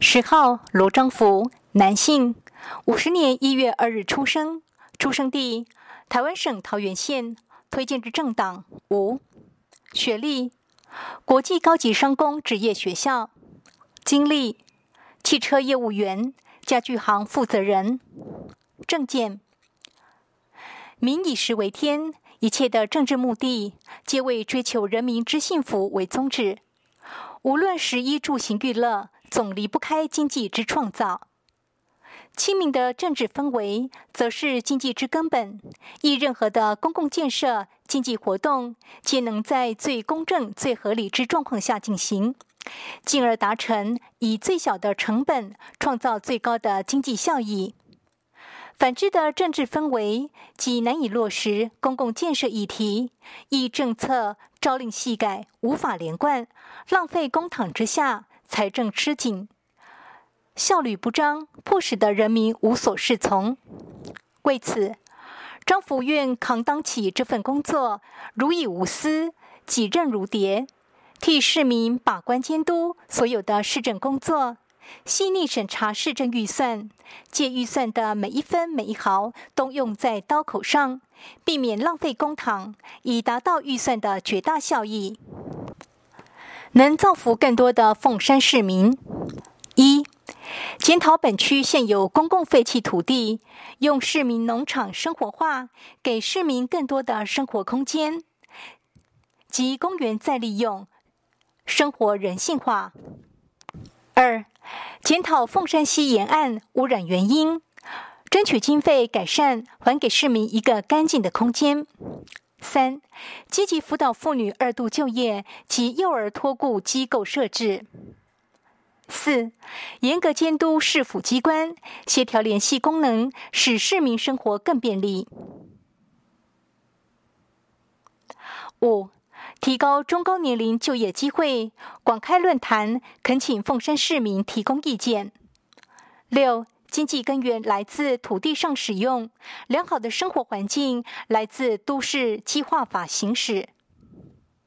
10号罗章福，男性，50年1月2日出生，出生地台湾省桃园县，推荐之政党无。学历国际高级商工职业学校，经历汽车业务员、家具行负责人。政见民以食为天，一切的政治目的皆为追求人民之幸福为宗旨，无论食衣住行娱乐，总离不开经济之创造。亲民的政治氛围则是经济之根本，亦任何的公共建设、经济活动皆能在最公正、最合理之状况下进行，进而达成以最小的成本创造最高的经济效益。反之的政治氛围即难以落实公共建设议题，亦政策朝令夕改，无法连贯，浪费公帑之下，财政吃紧，效率不彰，迫使得人民无所适从。为此，张福愿扛当起这份工作，如以无私，己任如蝶，替市民把关监督所有的市政工作，细腻审查市政预算，借预算的每一分每一毫都用在刀口上，避免浪费公帑，以达到预算的绝大效益，能造福更多的凤山市民。一、检讨本区现有公共废弃土地，用市民农场生活化，给市民更多的生活空间，及公园再利用，生活人性化。2、检讨凤山溪沿岸污染原因，争取经费改善，还给市民一个干净的空间。3、积极辅导妇女2度就业及幼儿托顾机构设置。4、严格监督市府机关，协调联系功能，使市民生活更便利。5、提高中高年龄就业机会，广开论坛，恳请凤山市民提供意见。6、经济根源来自土地上使用，良好的生活环境来自都市计划法行使。